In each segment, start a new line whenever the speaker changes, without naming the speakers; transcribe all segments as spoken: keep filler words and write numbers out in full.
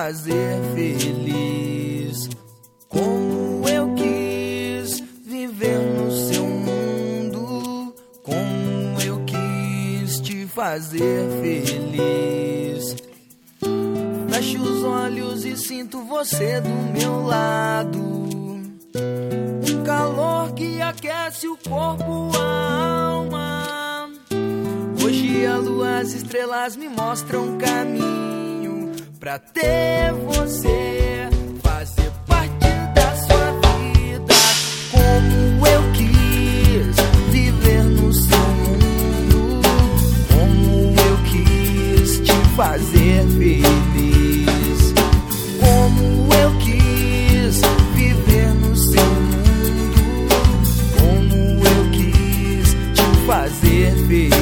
fazer feliz. Como eu quis viver no seu mundo, como eu quis te fazer feliz. Fecho os olhos e sinto você do meu lado, um calor que aquece o corpo, a alma. Hoje a lua, as estrelas me mostram caminho pra ter você, fazer parte da sua vida. Como eu quis viver no seu mundo, como eu quis te fazer feliz. Como eu quis viver no seu mundo, como eu quis te fazer feliz.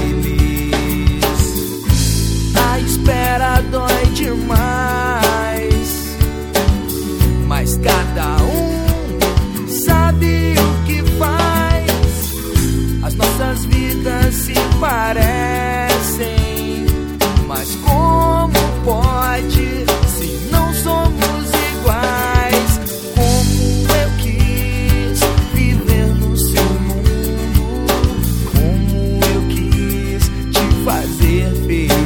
A espera dói demais, mas cada um sabe o que faz. As nossas vidas se parecem, mas como pode se não somos iguais? Como eu quis viver no seu mundo, como eu quis te fazer feliz.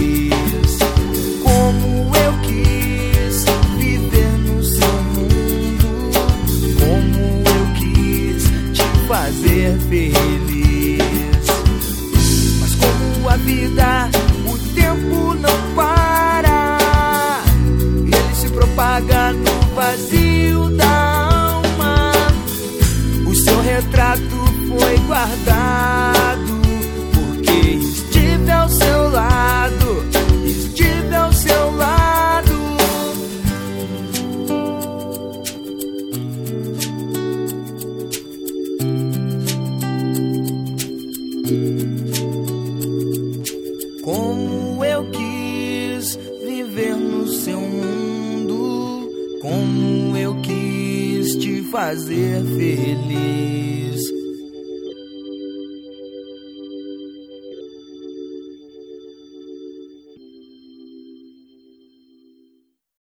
Como eu quis viver no seu mundo, como eu quis te fazer feliz. Mas como a vida, o tempo não para, ele se propaga no vazio da alma. O seu retrato foi guardado, porque estive ao seu lado, estive ao seu lado. Como eu quis viver no seu mundo, como eu quis te fazer feliz.